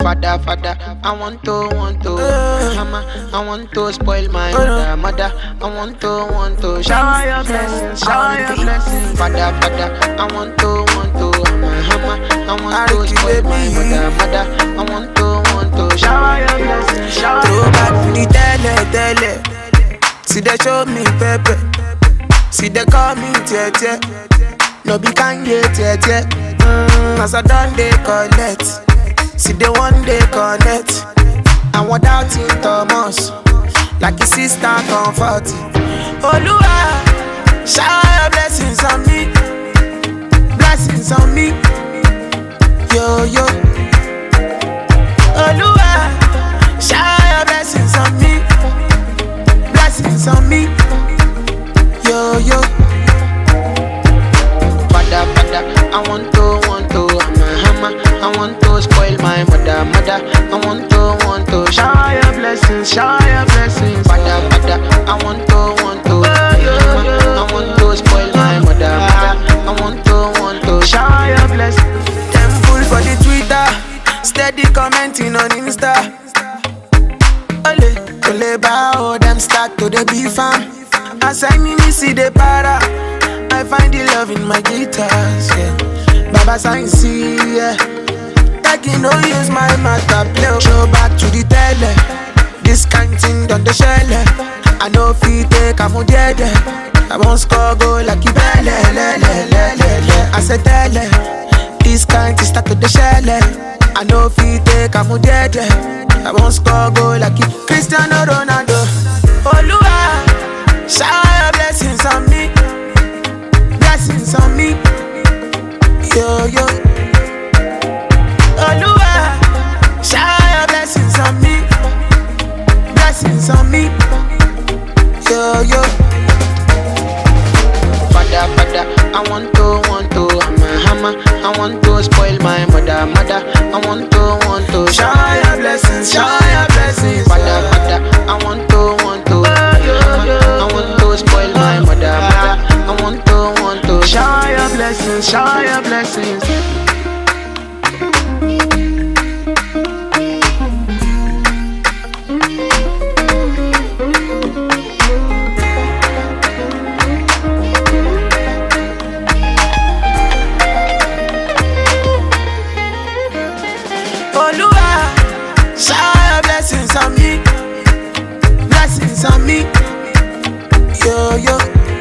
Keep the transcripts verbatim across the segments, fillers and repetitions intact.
Father, father, I want to, want to, hammer. I want to spoil my mother, mother. I want to, want to shower your blessings, shower your blessings. Father, father, I want to, want to, hammer, hammer. I want to spoil my mother, mother. I want to, want to shower your blessings, shower. Throw back to the tele, tele. See they show me pepper. See they call me tete. No be Kanye tete. Mm, as I done they collect. See the one day connect. And without in Thomas, like his sister comfort. Oluwa, shower your blessings on me, blessings on me. Yo yo. Oluwa, shower your blessings on me, blessings on me. Yo yo. Father, father, I want to, want to, hammer, hammer. I want to spoil my mother, mother. I want to, want to shower your blessings, shower your blessings. Father, father, I want to, want to, hammer. I want to spoil my mother, mother. I want to, want to shower your blessings. Temple for the Twitter, steady commenting on Insta. Ole, ole bao, them start to the beef am. As I me see the para, I find the love in my guitars, yeah. Baba Science, yeah. Like you know use my matter play. Show back to the tele. This kind thing done the shell. I know if you take a dead. I won't score goal like you belle. I said tele. This kind thing start to the shell. I know if you take a dead. I won't score goal like you Cristiano Ronaldo. Oluwa, shower your blessings on me, blessings on me. Yo yo. Oluwa, shower your blessings on me, blessings on me. Yo yo. Father, father, I want to, want to, hammer, hammer. I want to spoil my mother, mother. I want to, want to Shower your blessings, shower your blessings. Father, father, I want to, want to, hammer. I want to spoil my mother, mother. I want to, want to shower your blessings, shower your blessings. Oluwa, shower your blessings on me, blessings on me. Yo yo.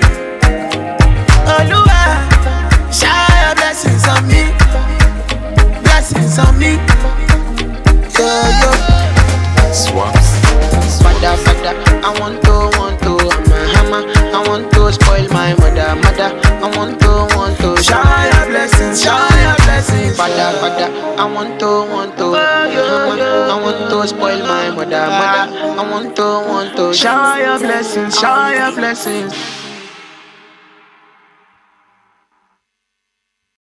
Oluwa, shower your blessings on me, blessings on me. Yo yo. Swaps. Father, father, I want to, want to, hammer, hammer. I want to spoil my mother, mother. I want to, want to Shower your blessings, shower your blessings. Father, father, I want to, want to, hammer. I want to spoil my mother, mother. I want to, want to shower your blessings, shower your blessings.